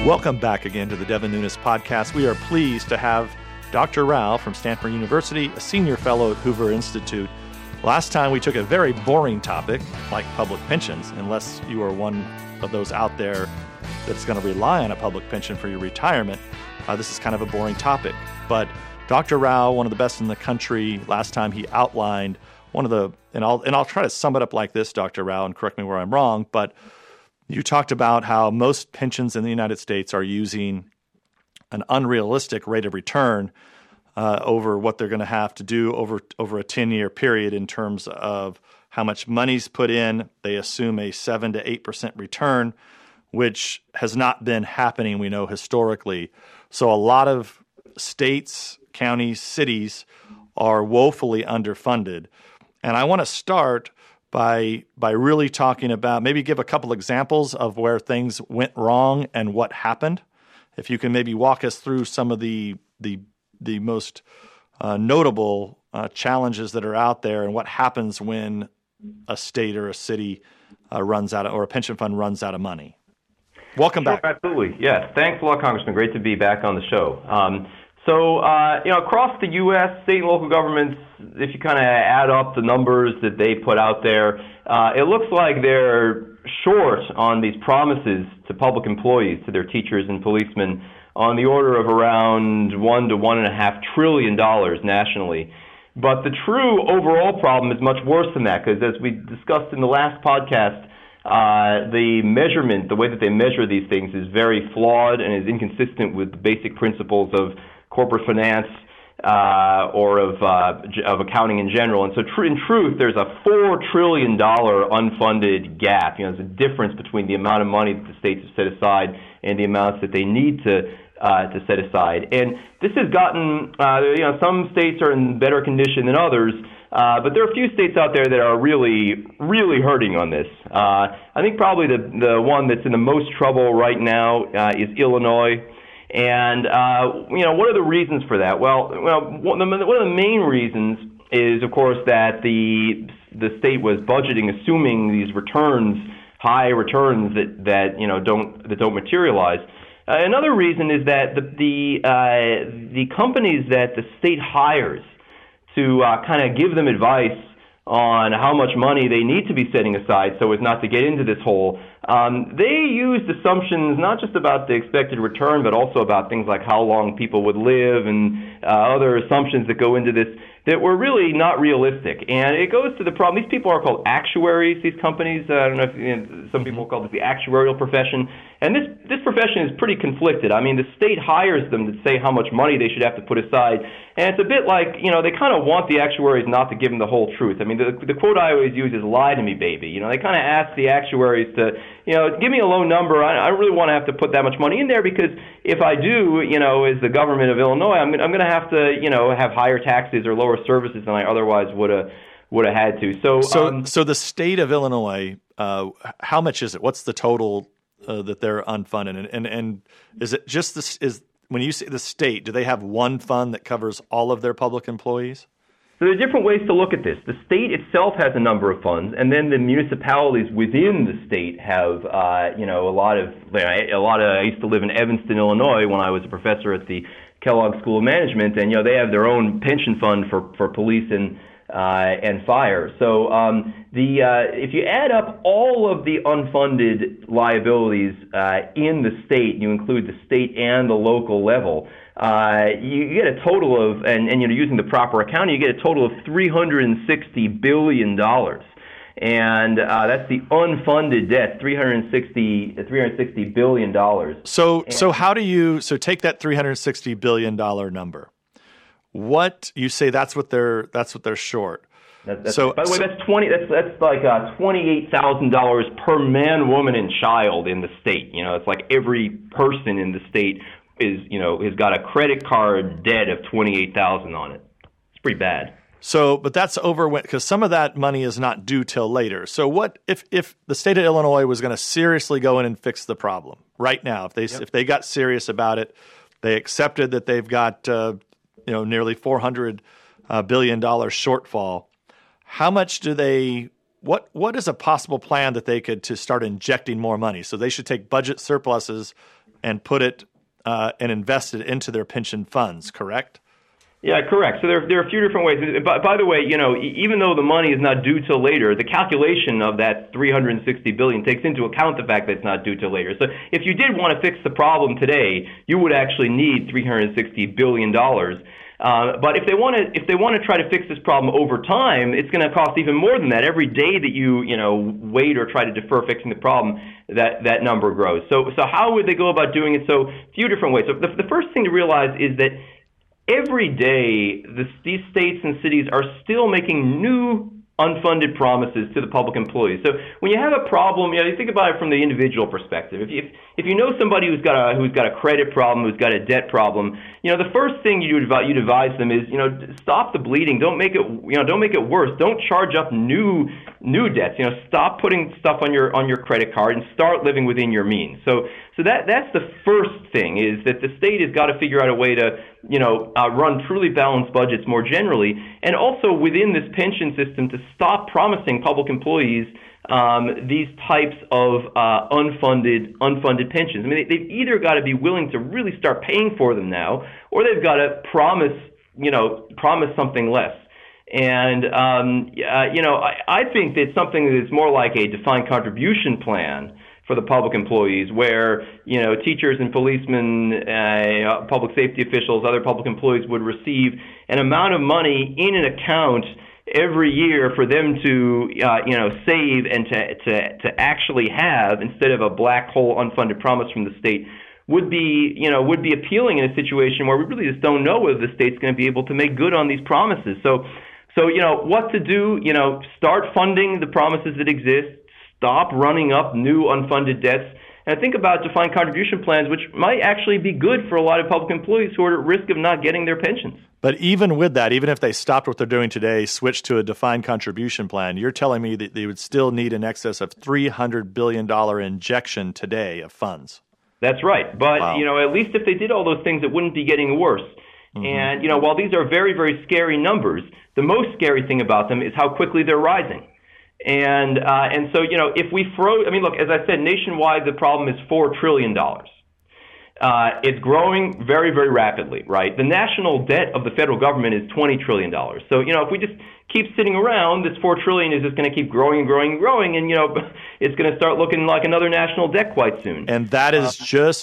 Welcome back again to the Devin Nunes podcast. We are pleased to have Dr. Rao from Stanford University, a senior fellow at Hoover Institute. Last time we took a very boring topic like public pensions, unless you are one of those out there that's going to rely on a public pension for your retirement. This is kind of a boring topic. But Dr. Rao, one of the best in the country, last time he outlined one of the, and I'll try to sum it up like this, Dr. Rao, and correct me where I'm wrong, but you talked about how most pensions in the United States are using an unrealistic rate of return over what they're going to have to do over a 10-year period in terms of how much money's put in. They assume a 7 to 8% return, which has not been happening, we know, historically. So a lot of states, counties, cities are woefully underfunded. And I want to start by really talking about, maybe give a couple examples of where things went wrong and what happened. If you can maybe walk us through some of the most notable challenges that are out there and what happens when a state or a city runs out of, or a pension fund runs out of money. Welcome back. Absolutely. Yes. Thanks a lot, Congressman. Great to be back on the show. Across the U.S., state and local governments, if you kind of add up the numbers that they put out there, it looks like they're short on these promises to public employees, to their teachers and policemen, on the order of around $1 to $1.5 trillion nationally. But the true overall problem is much worse than that, because as we discussed in the last podcast, the measurement, the way that they measure these things is very flawed and is inconsistent with the basic principles of corporate finance or of accounting in general. And so in truth, there's a $4 trillion unfunded gap. There's a difference between the amount of money that the states have set aside and the amounts that they need to set aside. And this has gotten, some states are in better condition than others, but there are a few states out there that are really, really hurting on this. I think probably the one that's in the most trouble right now is Illinois. And, what are the reasons for that? Well, one of the main reasons is, of course, that the state was budgeting, assuming these returns, high returns that don't materialize. Another reason is that the companies that the state hires to kind of give them advice on how much money they need to be setting aside so as not to get into this hole, they used assumptions not just about the expected return, but also about things like how long people would live and other assumptions that go into this that were really not realistic. And it goes to the problem. These people are called actuaries, these companies. I don't know if some people call it the actuarial profession. And this profession is pretty conflicted. I mean, the state hires them to say how much money they should have to put aside. And it's a bit like, they kind of want the actuaries not to give them the whole truth. I mean, the quote I always use is "lie to me, baby." They kind of ask the actuaries to, give me a low number. I don't really want to have to put that much money in there, because if I do, as the government of Illinois, I'm going to have to, have higher taxes or lower services than I otherwise would have had to. So the state of Illinois, how much is it? What's the total that they're unfunded? And is it just this? When you say the state, do they have one fund that covers all of their public employees? So there are different ways to look at this. The state itself has a number of funds, and then the municipalities within the state have, a lot of. I used to live in Evanston, Illinois, when I was a professor at the Kellogg School of Management, and they have their own pension fund for police and fire. So if you add up all of the unfunded liabilities in the state, you include the state and the local level, you get a total of, and using the proper accounting, you get a total of $360 billion. And that's the unfunded debt, $360 billion. So take that $360 billion number. What you say that's what they're short. By the way, that's like $28,000 per man, woman, and child in the state. It's like every person in the state has got a credit card debt of $28,000 on it. It's pretty bad. So, but that's over because some of that money is not due till later. So, what if the state of Illinois was going to seriously go in and fix the problem right now? If they got serious about it, they accepted that they've got nearly $400 billion shortfall. How much do they? What is a possible plan that they could to start injecting more money? So they should take budget surpluses and put it and invest it into their pension funds, correct? Yeah, correct. So there are a few different ways. By the way, even though the money is not due till later, the calculation of that $360 billion takes into account the fact that it's not due till later. So if you did want to fix the problem today, you would actually need $360 billion. But if they want to try to fix this problem over time, it's going to cost even more than that. Every day that you wait or try to defer fixing the problem, that number grows. So how would they go about doing it? So a few different ways. So the first thing to realize is that every day these states and cities are still making new unfunded promises to the public employees. So when you have a problem, you think about it from the individual perspective. If you know somebody who's got a credit problem, who's got a debt problem, the first thing you'd advise them is, stop the bleeding. Don't make it worse. Don't charge up new debts. Stop putting stuff on your credit card and start living within your means. So that's the first thing, is that the state has got to figure out a way to run truly balanced budgets more generally, and also within this pension system to stop promising public employees these types of unfunded pensions. I mean, they've either got to be willing to really start paying for them now, or they've got to promise something less. And I think that something that is more like a defined contribution plan for the public employees, where teachers and policemen, public safety officials, other public employees would receive an amount of money in an account every year for them to save and to actually have, instead of a black hole unfunded promise from the state, would be appealing in a situation where we really just don't know whether the state's going to be able to make good on these promises. So what to do? Start funding the promises that exist. Stop running up new unfunded debts, and think about defined contribution plans, which might actually be good for a lot of public employees who are at risk of not getting their pensions. But even with that, even if they stopped what they're doing today, switched to a defined contribution plan, you're telling me that they would still need in excess of $300 billion injection today of funds. That's right. But, wow. At least if they did all those things, it wouldn't be getting worse. Mm-hmm. And, while these are very, very scary numbers, the most scary thing about them is how quickly they're rising. And so, if we look, as I said, nationwide, the problem is $4 trillion. It's growing very, very rapidly, right? The national debt of the federal government is $20 trillion. So, if we just keep sitting around, this $4 trillion is just going to keep growing and growing and growing, and, it's going to start looking like another national debt quite soon. And that is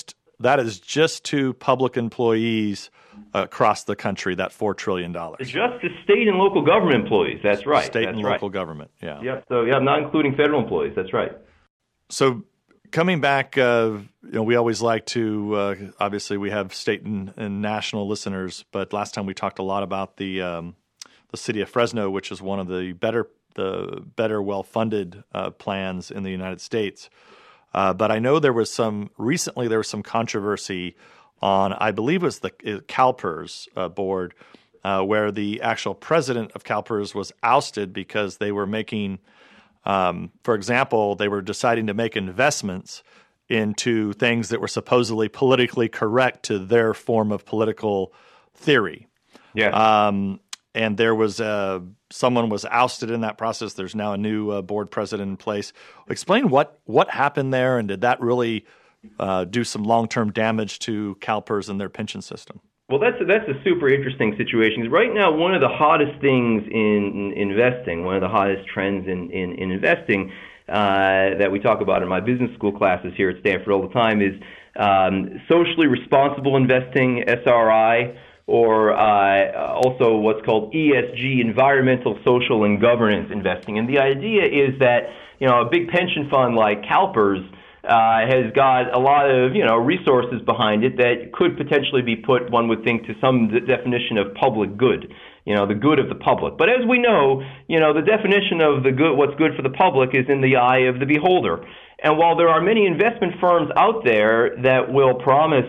just to public employees across the country, that $4 trillion. Just to state and local government employees, that's right. State and local government, yeah. Yep, so not including federal employees, that's right. So coming back, we always like to, obviously we have state and national listeners, but last time we talked a lot about the city of Fresno, which is one of the better well-funded plans in the United States. But I know there was some controversy on, I believe it was the CalPERS board, where the actual president of CalPERS was ousted because they were making, for example, they were deciding to make investments into things that were supposedly politically correct to their form of political theory. Yeah. And there was someone was ousted in that process. There's now a new board president in place. Explain what happened there, and did that really do some long-term damage to CalPERS and their pension system? Well, that's a super interesting situation. Right now, one of the hottest things in investing, one of the hottest trends in investing that we talk about in my business school classes here at Stanford all the time is socially responsible investing, SRI, or also what's called ESG, environmental, social, and governance investing. And the idea is that a big pension fund like CalPERS has got a lot of resources behind it that could potentially be put, one would think, to some definition of public good, the good of the public. But as we know, the definition of the good, what's good for the public, is in the eye of the beholder. And while there are many investment firms out there that will promise,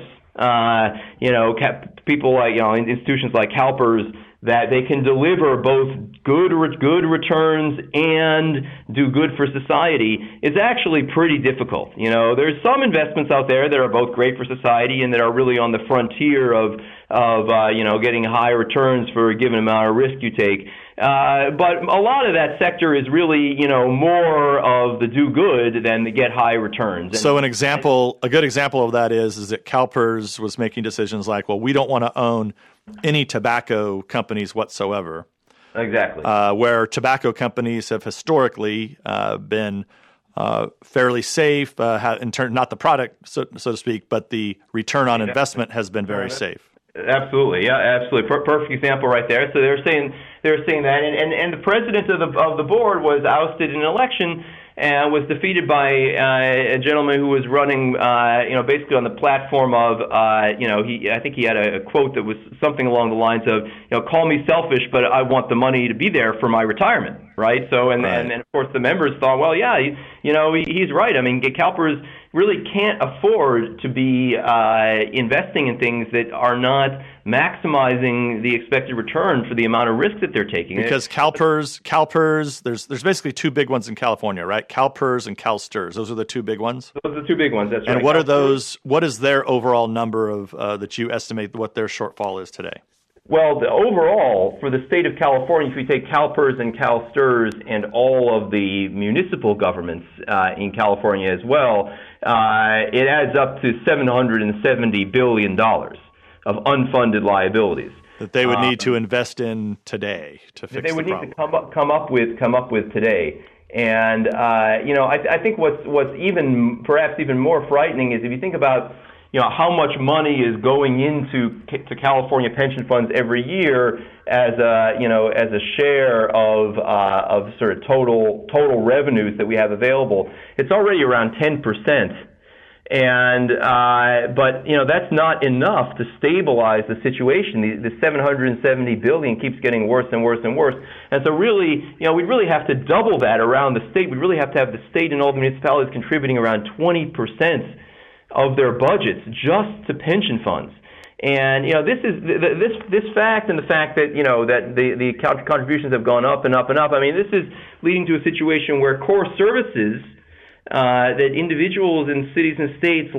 people like institutions like CalPERS, that they can deliver both good returns and do good for society, is actually pretty difficult. There's some investments out there that are both great for society and that are really on the frontier of getting high returns for a given amount of risk you take. But a lot of that sector is really, more of the do good than the get high returns. So a good example of that is that CalPERS was making decisions like, well, we don't want to own any tobacco companies whatsoever. Exactly. Where tobacco companies have historically been fairly safe, not the product, so to speak, but the return on investment has been very safe. Absolutely, yeah, absolutely. Perfect example right there. So they're saying that, and the president of the board was ousted in an election and was defeated by a gentleman who was running, basically on the platform of, I think he had a quote that was something along the lines of, call me selfish, but I want the money to be there for my retirement, right? So, and of course the members thought, well, yeah, he's right. I mean, CalPERS really can't afford to be investing in things that are not maximizing the expected return for the amount of risk that they're taking. Because CalPERS, there's basically two big ones in California, right? CalPERS and CalSTRS. Those are the two big ones? Those are the two big ones, that's right. And what are those? What is their overall number of that you estimate what their shortfall is today? Well, overall, for the state of California, if we take CalPERS and CalSTRS and all of the municipal governments in California as well, it adds up to $770 billion of unfunded liabilities that they would need to invest in today to fix the problem. They would need to come up with today. And I think what's perhaps even more frightening is if you think about how much money is going into California pension funds every year as a share of sort of total revenues that we have available. It's already around 10%. And but that's not enough to stabilize the situation. The $770 billion keeps getting worse and worse and worse. And so really, we'd really have to double that around the state. We'd really have to have the state and all the municipalities contributing around 20% of their budgets just to pension funds. And this fact and the fact that that the contributions have gone up and up and up. I mean, this is leading to a situation where core services that individuals in cities and states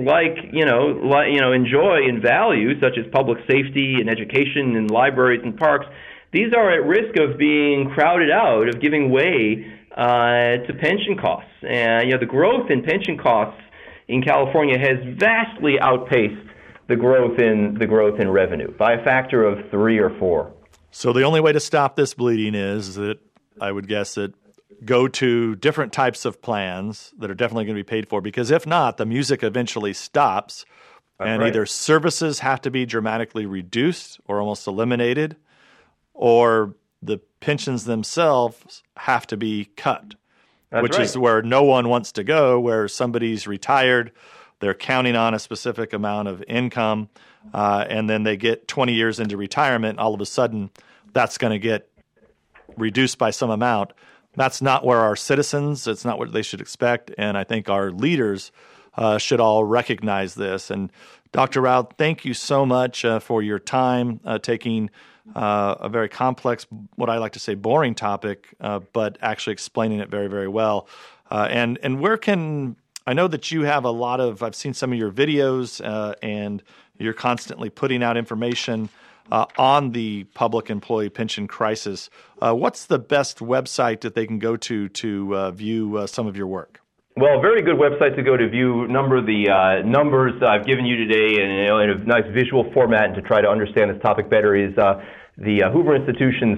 enjoy and value, such as public safety and education and libraries and parks, these are at risk of being crowded out, of giving way to pension costs. And the growth in pension costs in California has vastly outpaced the growth in revenue by a factor of 3 or 4. So the only way to stop this bleeding is that I would guess that go to different types of plans that are definitely going to be paid for, because if not, the music eventually stops. That's and right. Either services have to be dramatically reduced or almost eliminated, or the pensions themselves have to be cut. That's which right. is where no one wants to go, where somebody's retired, they're counting on a specific amount of income, and then they get 20 years into retirement, all of a sudden that's going to get reduced by some amount. That's not where our citizens, it's not what they should expect, and I think our leaders should all recognize this. And Dr. Rao, thank you so much for your time taking a very complex, what I like to say, boring topic, but actually explaining it very, very well. And where can I know that you have a lot of? I've seen some of your videos, and you're constantly putting out information on the public employee pension crisis. What's the best website that they can go to view some of your work? Well, a very good website to go to view the numbers I've given you today in a nice visual format and to try to understand this topic better is the Hoover Institution's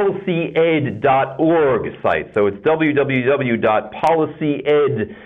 policyed.org site. So it's www.policyed.org,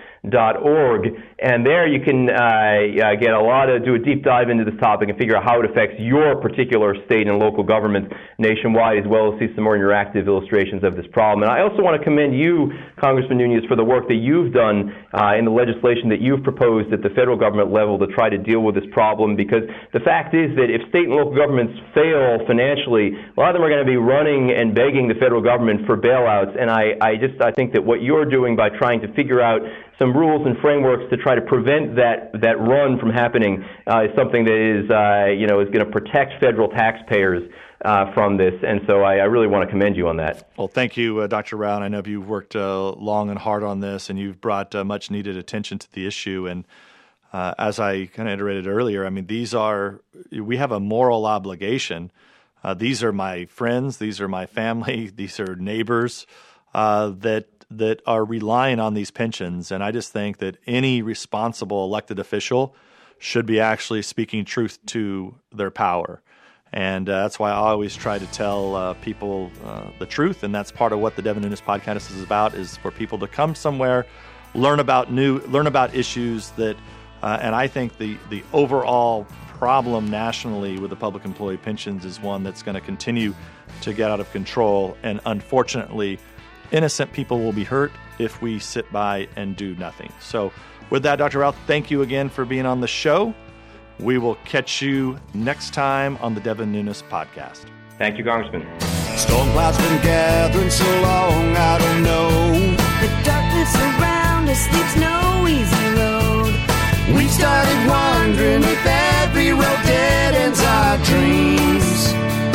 and there you can get do a deep dive into this topic and figure out how it affects your particular state and local governments nationwide, as well as see some more interactive illustrations of this problem. And I also want to commend you, Congressman Nunes, for the work that you've done in the legislation that you've proposed at the federal government level to try to deal with this problem, because the fact is that if state and local governments fail financially, a lot of them are going to be running and begging the federal government for bailouts. And I think that what you're doing by trying to figure out some rules and frameworks to try to prevent that run from happening is something that is going to protect federal taxpayers from this, and so I really want to commend you on that. Well, thank you, Dr. Rao. I know you've worked long and hard on this, and you've brought much needed attention to the issue. And as I kind of iterated earlier, I mean, we have a moral obligation These are my friends. These are my family. These are neighbors that are relying on these pensions. And I just think that any responsible elected official should be actually speaking truth to their power. And that's why I always try to tell people the truth. And that's part of what the Devin Nunes podcast is about, is for people to come somewhere, learn about issues that, and I think the overall problem nationally with the public employee pensions is one that's going to continue to get out of control. And unfortunately, innocent people will be hurt if we sit by and do nothing. So with that, Dr. Rao, thank you again for being on the show. We will catch you next time on the Devin Nunes podcast. Thank you, Congressman. Storm clouds been gathering so long, I don't know. The darkness around us leaves no easy road. We started wondering if every road dead ends our dreams.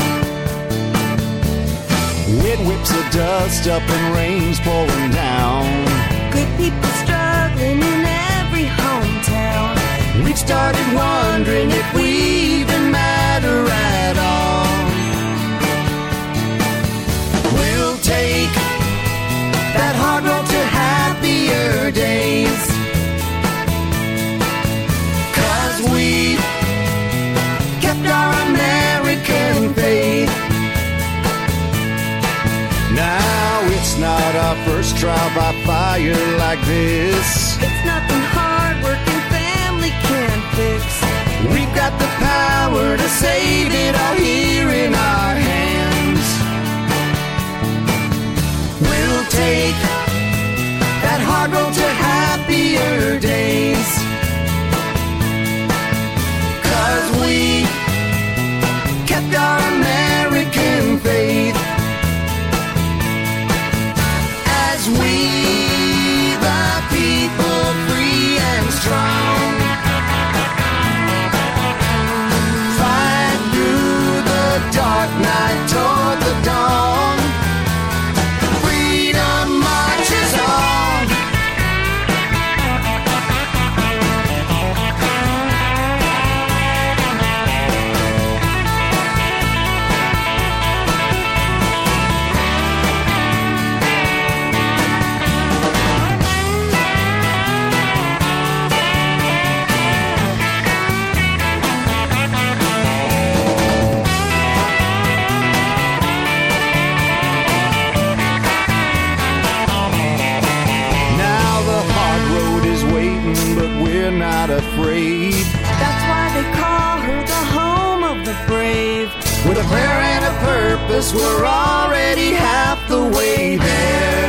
Wind whips the dust up and rain's pouring down. Good people struggling in every hometown. We've started wondering if we even matter at all. We'll take that hard road to happier days, 'cause we kept our American faith. Now it's not our first trial by fire like this. It's nothing hard-working family can fix. We've got the power to save it all here in our hands. We'll take that hard road to happier days, 'cause we kept our American faith. As we, the people, free and strong, fight through the dark night toward the dawn. Freedom marches on. Not afraid. That's why they call her the home of the brave. With a prayer and a purpose, we're already half the way there.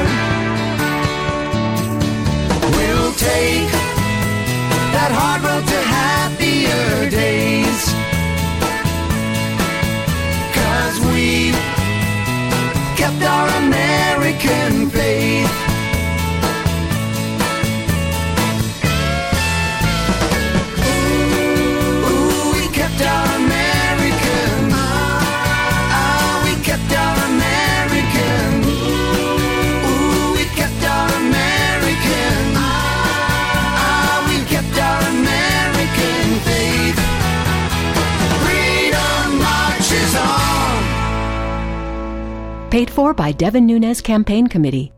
We'll take that hard road to happier days, 'cause we kept our American faith. Paid for by Devin Nunes Campaign Committee.